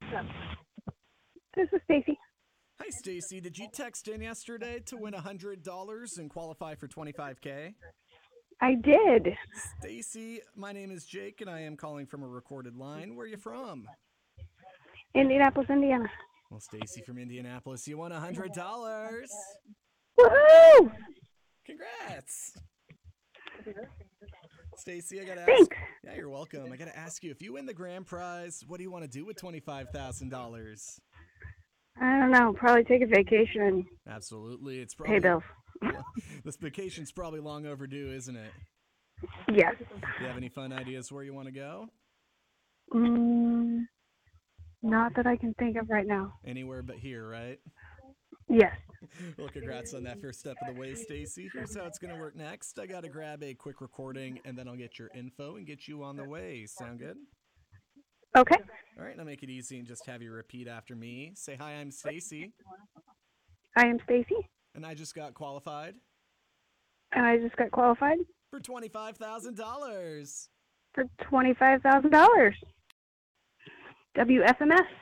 This is Stacy. Hi, Stacy. Did you text in yesterday to win $100 and qualify for 25K? I did. Stacy, my name is Jake, and I am calling from a recorded line. Where are you from? Indianapolis, Indiana. Well, Stacy from Indianapolis, you won $100. Woohoo! Congrats! Stacy, I gotta ask. Thanks. Yeah, you're welcome. I gotta ask you, if you win the grand prize, what do you want to do with $25,000? I don't know. Probably take a vacation and Absolutely, it's pay probably bills. this vacation's probably long overdue, isn't it? Yes. Do you have any fun ideas where you want to go? Not that I can think of right now. Anywhere but here, right? Yes. Well, congrats on that first step of the way, Stacy. Here's how it's going to work next. I got to grab a quick recording, and then I'll get your info and get you on the way. Sound good? Okay. All right, I'll make it easy and just have you repeat after me. Say, hi, I'm Stacy, I am Stacy, and I just got qualified and I just got qualified for $25,000. for $25,000. WFMS.